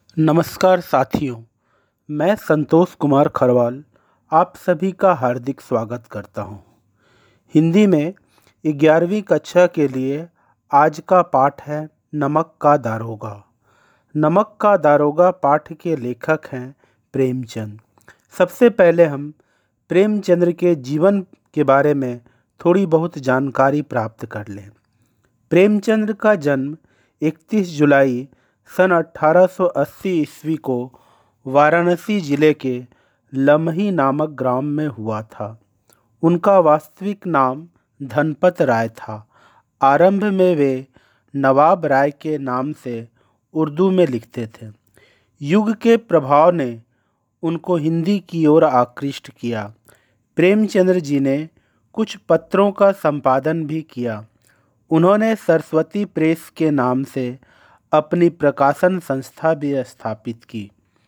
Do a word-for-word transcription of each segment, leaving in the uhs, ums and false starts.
नमस्कार साथियों, मैं संतोष कुमार खरवाल आप सभी का हार्दिक स्वागत करता हूं। हिंदी में ग्यारहवीं कक्षा के लिए आज का पाठ है नमक का दारोगा। नमक का दारोगा पाठ के लेखक हैं प्रेमचंद। सबसे पहले हम प्रेमचंद के जीवन के बारे में थोड़ी बहुत जानकारी प्राप्त कर लें। प्रेमचंद का जन्म इकतीस जुलाई सन अठारह सौ अस्सी ईस्वी को वाराणसी जिले के लमही नामक ग्राम में हुआ था। उनका वास्तविक नाम धनपत राय था। आरंभ में वे नवाब राय के नाम से उर्दू में लिखते थे। युग के प्रभाव ने उनको हिंदी की ओर आकृष्ट किया। प्रेमचंद जी ने कुछ पत्रों का संपादन भी किया। उन्होंने सरस्वती प्रेस के नाम से अपनी प्रकाशन संस्था भी स्थापित की।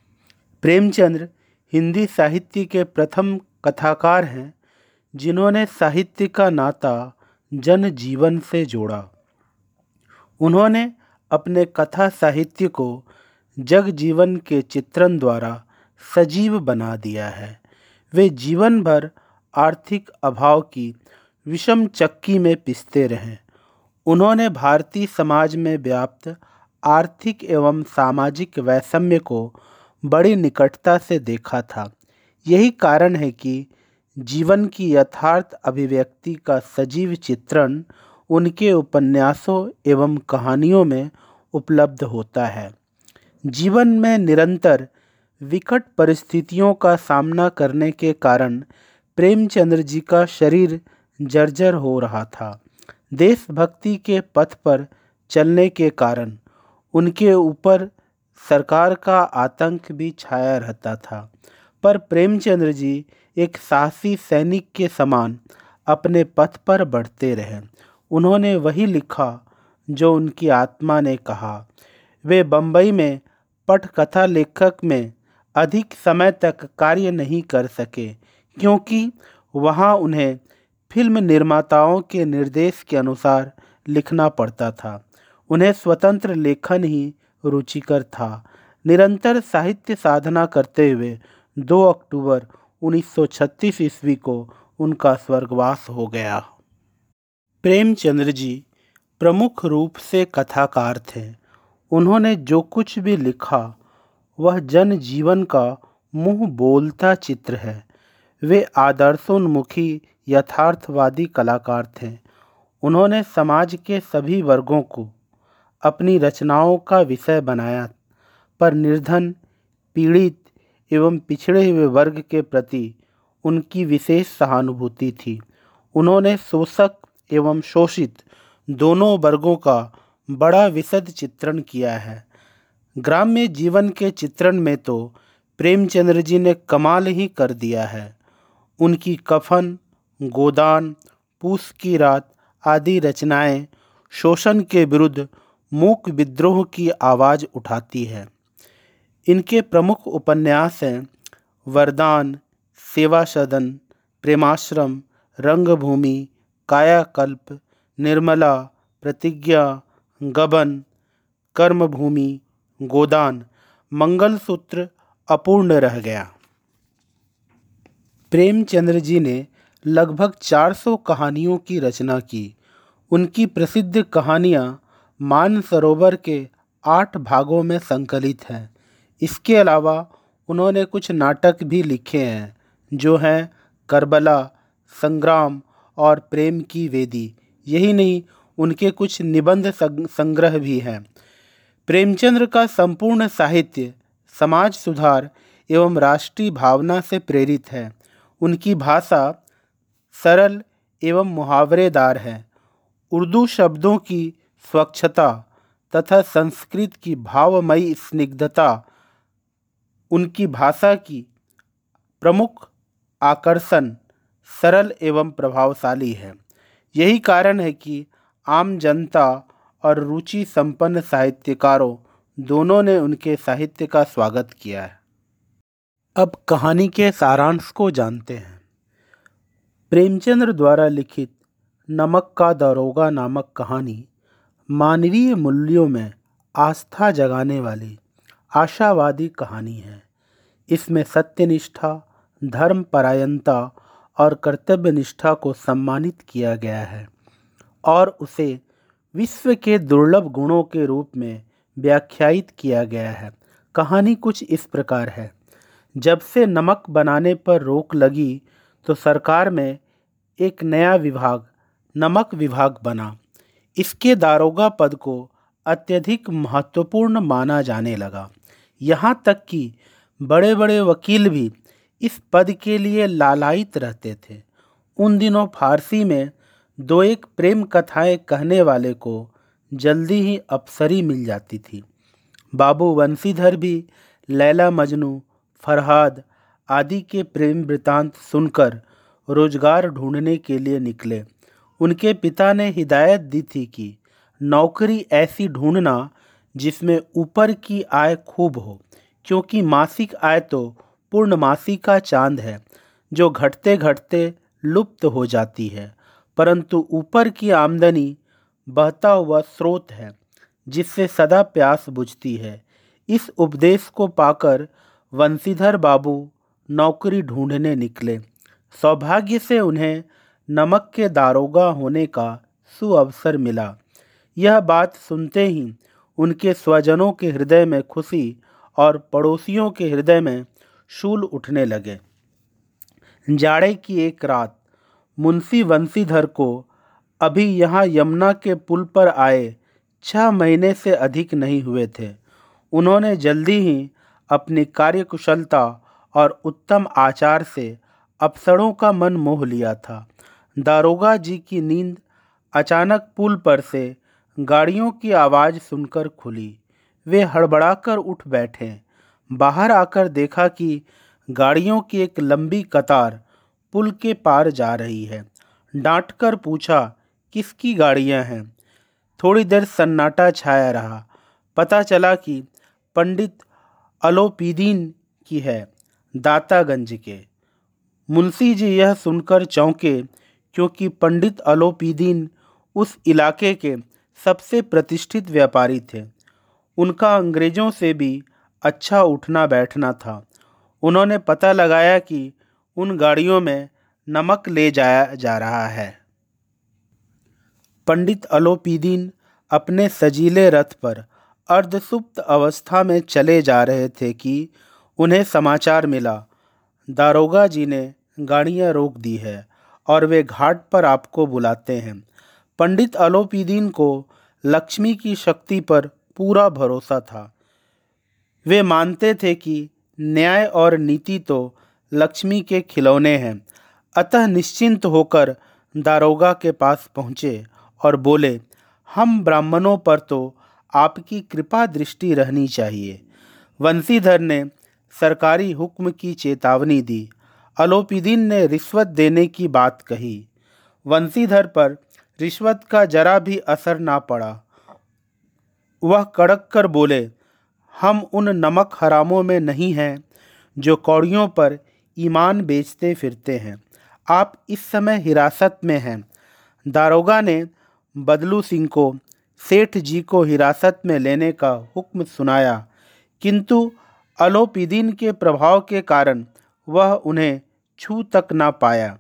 प्रेमचंद हिंदी साहित्य के प्रथम कथाकार हैं जिन्होंने साहित्य का नाता जन जीवन से जोड़ा। उन्होंने अपने कथा साहित्य को जग जीवन के चित्रण द्वारा सजीव बना दिया है। वे जीवन भर आर्थिक अभाव की विषम चक्की में पिसते रहे। उन्होंने भारतीय समाज में व्याप्त आर्थिक एवं सामाजिक वैषम्य को बड़ी निकटता से देखा था। यही कारण है कि जीवन की यथार्थ अभिव्यक्ति का सजीव चित्रण उनके उपन्यासों एवं कहानियों में उपलब्ध होता है। जीवन में निरंतर विकट परिस्थितियों का सामना करने के कारण प्रेमचंद जी का शरीर जर्जर हो रहा था। देशभक्ति के पथ पर चलने के कारण उनके ऊपर सरकार का आतंक भी छाया रहता था, पर प्रेमचंद जी एक साहसी सैनिक के समान अपने पथ पर बढ़ते रहे। उन्होंने वही लिखा जो उनकी आत्मा ने कहा। वे बम्बई में पटकथा लेखक में अधिक समय तक कार्य नहीं कर सके क्योंकि वहाँ उन्हें फिल्म निर्माताओं के निर्देश के अनुसार लिखना पड़ता था। उन्हें स्वतंत्र लेखन ही रुचिकर था। निरंतर साहित्य साधना करते हुए दो अक्टूबर उन्नीस सौ छत्तीस ईस्वी को उनका स्वर्गवास हो गया। प्रेमचंद जी प्रमुख रूप से कथाकार थे। उन्होंने जो कुछ भी लिखा वह जन जीवन का मुंह बोलता चित्र है। वे आदर्शोन्मुखी यथार्थवादी कलाकार थे। उन्होंने समाज के सभी वर्गों को अपनी रचनाओं का विषय बनाया, पर निर्धन, पीड़ित एवं पिछड़े हुए वर्ग के प्रति उनकी विशेष सहानुभूति थी। उन्होंने शोषक एवं शोषित दोनों वर्गों का बड़ा विशद चित्रण किया है। ग्राम्य जीवन के चित्रण में तो प्रेमचंद जी ने कमाल ही कर दिया है। उनकी कफन, गोदान, पूस की रात आदि रचनाएं शोषण के विरुद्ध मूक विद्रोह की आवाज़ उठाती है। इनके प्रमुख उपन्यास हैं वरदान, सेवा सदन, प्रेमाश्रम, रंगभूमि, कायाकल्प, निर्मला, प्रतिज्ञा, गबन, कर्मभूमि, गोदान, मंगलसूत्र, अपूर्ण रह गया। प्रेमचंद जी ने लगभग चार सौ कहानियों की रचना की। उनकी प्रसिद्ध कहानियाँ मानसरोवर के आठ भागों में संकलित हैं। इसके अलावा उन्होंने कुछ नाटक भी लिखे हैं जो हैं करबला, संग्राम और प्रेम की वेदी। यही नहीं, उनके कुछ निबंध संग्रह भी हैं। प्रेमचंद का संपूर्ण साहित्य समाज सुधार एवं राष्ट्रीय भावना से प्रेरित है। उनकी भाषा सरल एवं मुहावरेदार है। उर्दू शब्दों की स्वच्छता तथा संस्कृत की भावमयी स्निग्धता उनकी भाषा की प्रमुख आकर्षण सरल एवं प्रभावशाली है। यही कारण है कि आम जनता और रुचि संपन्न साहित्यकारों दोनों ने उनके साहित्य का स्वागत किया है। अब कहानी के सारांश को जानते हैं। प्रेमचंद द्वारा लिखित नमक का दारोगा नामक कहानी मानवीय मूल्यों में आस्था जगाने वाली, आशावादी कहानी है। इसमें सत्यनिष्ठा, धर्मपरायणता और कर्तव्यनिष्ठा को सम्मानित किया गया है और उसे विश्व के दुर्लभ गुणों के रूप में व्याख्यायित किया गया है। कहानी कुछ इस प्रकार है। जब से नमक बनाने पर रोक लगी तो सरकार में एक नया विभाग, नमक विभाग बना। इसके दारोगा पद को अत्यधिक महत्वपूर्ण माना जाने लगा। यहाँ तक कि बड़े बड़े वकील भी इस पद के लिए लालायित रहते थे। उन दिनों फारसी में दो एक प्रेम कथाएं कहने वाले को जल्दी ही अप्सरी मिल जाती थी। बाबू बंसीधर भी लैला मजनू, फरहाद आदि के प्रेम वृतांत सुनकर रोजगार ढूंढने के लिए निकले। उनके पिता ने हिदायत दी थी कि नौकरी ऐसी ढूंढना जिसमें ऊपर की आय खूब हो, क्योंकि मासिक आय तो पूर्णमासी का चांद है जो घटते घटते लुप्त हो जाती है, परंतु ऊपर की आमदनी बहता हुआ स्रोत है जिससे सदा प्यास बुझती है। इस उपदेश को पाकर वंशीधर बाबू नौकरी ढूंढने निकले। सौभाग्य से उन्हें नमक के दारोगा होने का सुअवसर मिला। यह बात सुनते ही उनके स्वजनों के हृदय में खुशी और पड़ोसियों के हृदय में शूल उठने लगे। जाड़े की एक रात मुंशी वंशीधर को अभी यहाँ यमुना के पुल पर आए छह महीने से अधिक नहीं हुए थे। उन्होंने जल्दी ही अपनी कार्यकुशलता और उत्तम आचार से अफसरों का मन मोह लिया था। दारोगा जी की नींद अचानक पुल पर से गाड़ियों की आवाज़ सुनकर खुली। वे हड़बड़ाकर उठ बैठे। बाहर आकर देखा कि गाड़ियों की एक लंबी कतार पुल के पार जा रही है। डांटकर पूछा, किसकी गाड़ियां हैं? थोड़ी देर सन्नाटा छाया रहा। पता चला कि पंडित अलोपीदीन की है, दातागंज के। मुंशी जी यह सुनकर चौंके, क्योंकि पंडित अलोपीदीन उस इलाके के सबसे प्रतिष्ठित व्यापारी थे। उनका अंग्रेजों से भी अच्छा उठना बैठना था। उन्होंने पता लगाया कि उन गाड़ियों में नमक ले जाया जा रहा है। पंडित अलोपीदीन अपने सजीले रथ पर अर्धसुप्त अवस्था में चले जा रहे थे कि उन्हें समाचार मिला, दारोगा जी ने गाड़ियां रोक दी है और वे घाट पर आपको बुलाते हैं। पंडित अलोपीदीन को लक्ष्मी की शक्ति पर पूरा भरोसा था। वे मानते थे कि न्याय और नीति तो लक्ष्मी के खिलौने हैं। अतः निश्चिंत होकर दारोगा के पास पहुँचे और बोले, हम ब्राह्मणों पर तो आपकी कृपा दृष्टि रहनी चाहिए। वंशीधर ने सरकारी हुक्म की चेतावनी दी। अलोपीदीन ने रिश्वत देने की बात कही। वंशीधर पर रिश्वत का जरा भी असर ना पड़ा। वह कड़क कर बोले, हम उन नमक हरामों में नहीं हैं जो कौड़ियों पर ईमान बेचते फिरते हैं। आप इस समय हिरासत में हैं। दारोगा ने बदलू सिंह को सेठ जी को हिरासत में लेने का हुक्म सुनाया, किंतु अलोपीदीन के प्रभाव के कारण वह उन्हें छू तक ना पाया।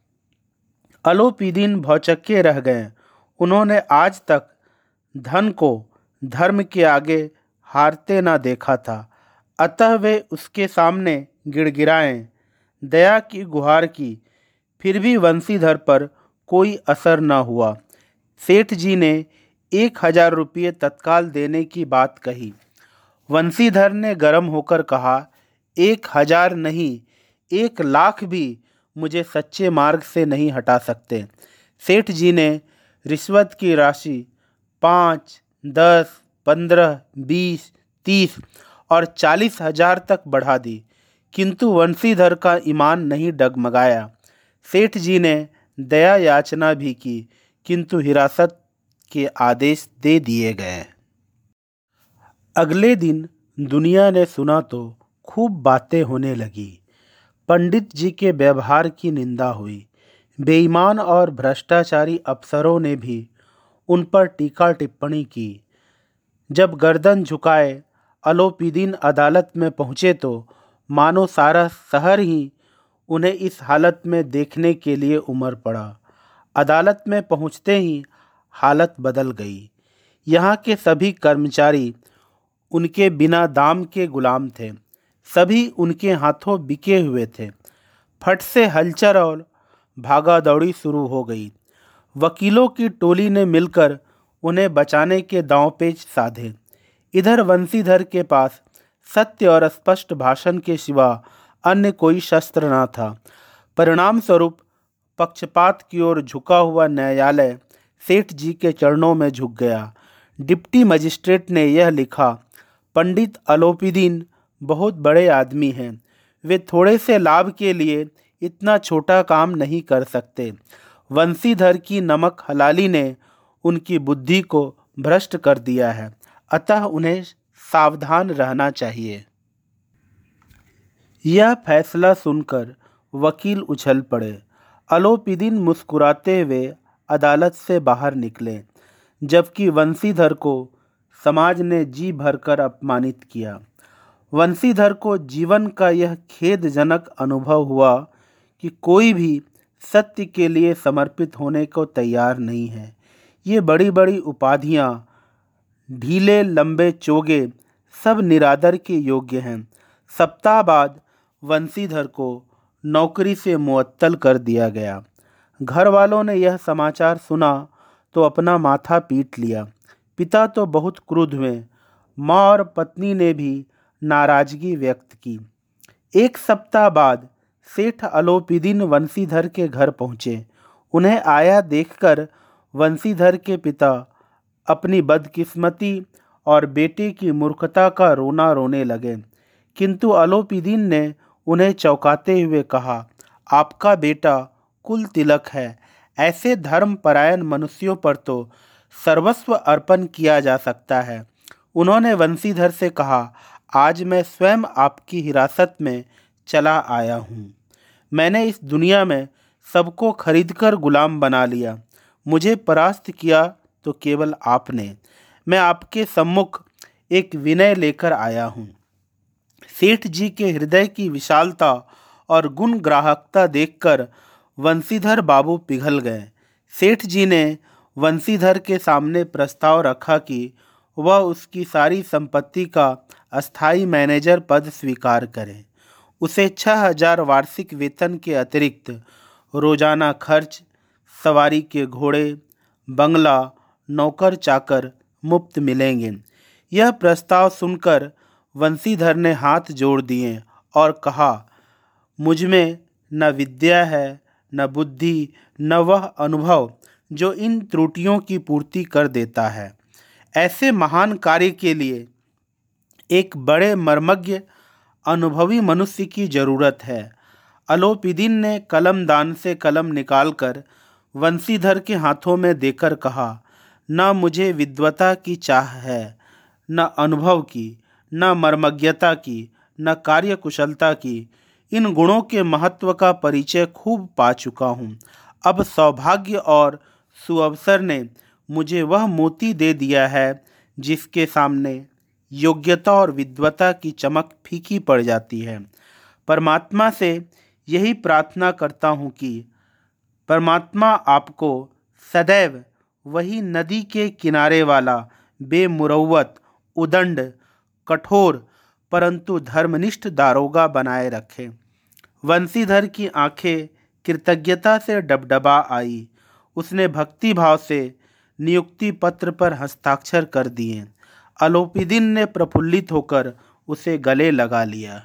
अलोपीदीन भौचक्के रह गए। उन्होंने आज तक धन को धर्म के आगे हारते ना देखा था। अतः वे उसके सामने गिड़गिड़ाएं, दया की गुहार की, फिर भी वंशीधर पर कोई असर न हुआ। सेठ जी ने एक हजार रुपये तत्काल देने की बात कही। वंशीधर ने गर्म होकर कहा, एक हजार नहीं, एक लाख भी मुझे सच्चे मार्ग से नहीं हटा सकते। सेठ जी ने रिश्वत की राशि पाँच, दस, पंद्रह, बीस, तीस और चालीस हजार तक बढ़ा दी, किंतु वंशीधर का ईमान नहीं डगमगाया। सेठ जी ने दया याचना भी की, किंतु हिरासत के आदेश दे दिए गए। अगले दिन दुनिया ने सुना तो खूब बातें होने लगी। पंडित जी के व्यवहार की निंदा हुई। बेईमान और भ्रष्टाचारी अफसरों ने भी उन पर टीका टिप्पणी की। जब गर्दन झुकाए अलोपीदीन अदालत में पहुँचे तो मानो सारा शहर ही उन्हें इस हालत में देखने के लिए उमड़ पड़ा। अदालत में पहुँचते ही हालत बदल गई। यहाँ के सभी कर्मचारी उनके बिना दाम के गुलाम थे। सभी उनके हाथों बिके हुए थे। फट से हलचल और भागा दौड़ी शुरू हो गई। वकीलों की टोली ने मिलकर उन्हें बचाने के दांवपेच साधे। इधर वंशीधर के पास सत्य और स्पष्ट भाषण के सिवा अन्य कोई शस्त्र न था। परिणाम स्वरूप पक्षपात की ओर झुका हुआ न्यायालय सेठ जी के चरणों में झुक गया। डिप्टी मजिस्ट्रेट ने यह लिखा, पंडित अलोपीदीन बहुत बड़े आदमी हैं। वे थोड़े से लाभ के लिए इतना छोटा काम नहीं कर सकते। वंशीधर की नमक हलाली ने उनकी बुद्धि को भ्रष्ट कर दिया है, अतः उन्हें सावधान रहना चाहिए। यह फैसला सुनकर वकील उछल पड़े। अलोपीदीन मुस्कुराते हुए अदालत से बाहर निकले, जबकि वंशीधर को समाज ने जी भरकर अपमानित किया। वंशीधर को जीवन का यह खेदजनक अनुभव हुआ कि कोई भी सत्य के लिए समर्पित होने को तैयार नहीं है। ये बड़ी बड़ी उपाधियाँ, ढीले लंबे चोगे सब निरादर के योग्य हैं। सप्ताह बाद वंशीधर को नौकरी से मुअत्तल कर दिया गया। घर वालों ने यह समाचार सुना तो अपना माथा पीट लिया। पिता तो बहुत क्रुद्ध हुए। माँ और पत्नी ने भी नाराजगी व्यक्त की। एक सप्ताह बाद सेठ अलोपीदीन वंशीधर के घर पहुँचे। उन्हें आया देखकर वंशीधर के पिता अपनी बदकिस्मती और बेटे की मूर्खता का रोना रोने लगे, किंतु अलोपीदीन ने उन्हें चौंकाते हुए कहा, आपका बेटा कुल तिलक है। ऐसे धर्मपरायण मनुष्यों पर तो सर्वस्व अर्पण किया जा सकता है। उन्होंने वंशीधर से कहा, आज मैं स्वयं आपकी हिरासत में चला आया हूँ। मैंने इस दुनिया में सबको खरीदकर गुलाम बना लिया। मुझे परास्त किया तो केवल आपने। मैं आपके सम्मुख एक विनय लेकर आया हूँ। सेठ जी के हृदय की विशालता और गुण ग्राहकता देखकर वंशीधर बाबू पिघल गए। सेठ जी ने वंशीधर के सामने प्रस्ताव रखा कि वह उसकी सारी संपत्ति का अस्थाई मैनेजर पद स्वीकार करें। उसे छह हजार वार्षिक वेतन के अतिरिक्त रोजाना खर्च, सवारी के घोड़े, बंगला, नौकर चाकर मुफ्त मिलेंगे। यह प्रस्ताव सुनकर वंशीधर ने हाथ जोड़ दिए और कहा, मुझमें न विद्या है, न बुद्धि, न वह अनुभव जो इन त्रुटियों की पूर्ति कर देता है। ऐसे महान कार्य के लिए एक बड़े मर्मज्ञ अनुभवी मनुष्य की जरूरत है। अलोपीदीन ने कलमदान से कलम निकालकर वंशीधर के हाथों में देकर कहा, न मुझे विद्वता की चाह है, न अनुभव की, न मर्मज्ञता की, न कार्यकुशलता की। इन गुणों के महत्व का परिचय खूब पा चुका हूँ। अब सौभाग्य और सुअवसर ने मुझे वह मोती दे दिया है जिसके सामने योग्यता और विद्वता की चमक फीकी पड़ जाती है। परमात्मा से यही प्रार्थना करता हूँ कि परमात्मा आपको सदैव वही नदी के किनारे वाला बेमुरौवत, उदंड, कठोर परंतु धर्मनिष्ठ दारोगा बनाए रखे। वंशीधर की आंखें कृतज्ञता से डबडबा आई। उसने भक्ति भाव से नियुक्ति पत्र पर हस्ताक्षर कर दिए। अलोपीदीन ने प्रफुल्लित होकर उसे गले लगा लिया।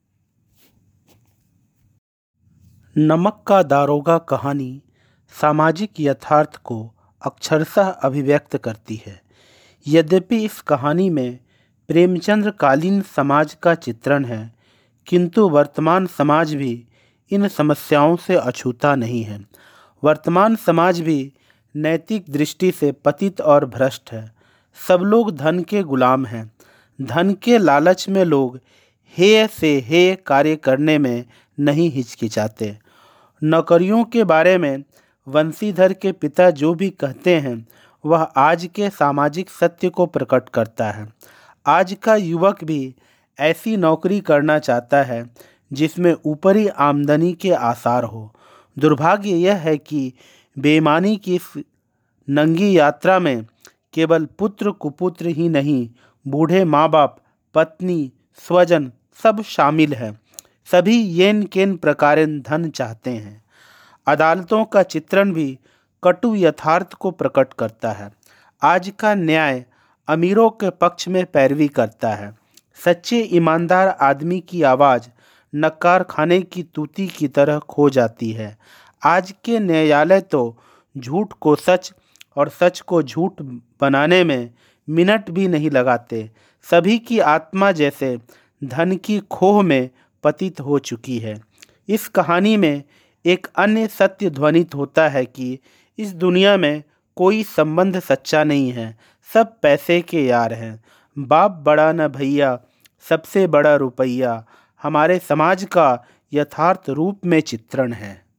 नमक का दारोगा कहानी सामाजिक यथार्थ को अक्षरशः अभिव्यक्त करती है। यद्यपि इस कहानी में प्रेमचंद्र कालीन समाज का चित्रण है, किंतु वर्तमान समाज भी इन समस्याओं से अछूता नहीं है। वर्तमान समाज भी नैतिक दृष्टि से पतित और भ्रष्ट है। सब लोग धन के गुलाम हैं। धन के लालच में लोग हेय से हेय कार्य करने में नहीं हिचकिचाते। नौकरियों के बारे में वंशीधर के पिता जो भी कहते हैं वह आज के सामाजिक सत्य को प्रकट करता है। आज का युवक भी ऐसी नौकरी करना चाहता है जिसमें ऊपरी आमदनी के आसार हो। दुर्भाग्य यह है कि बेईमानी की इस नंगी यात्रा में केवल पुत्र कुपुत्र ही नहीं, बूढ़े माँ बाप, पत्नी, स्वजन सब शामिल हैं। सभी येन केन प्रकारेण धन चाहते हैं। अदालतों का चित्रण भी कटु यथार्थ को प्रकट करता है। आज का न्याय अमीरों के पक्ष में पैरवी करता है। सच्चे ईमानदार आदमी की आवाज़ नक्कार खाने की तूती की तरह खो जाती है। आज के न्यायालय तो झूठ को सच और सच को झूठ बनाने में मिनट भी नहीं लगाते। सभी की आत्मा जैसे धन की खोह में पतित हो चुकी है। इस कहानी में एक अन्य सत्य ध्वनित होता है कि इस दुनिया में कोई संबंध सच्चा नहीं है, सब पैसे के यार हैं। बाप बड़ा न भैया, सबसे बड़ा रुपया हमारे समाज का यथार्थ रूप में चित्रण है।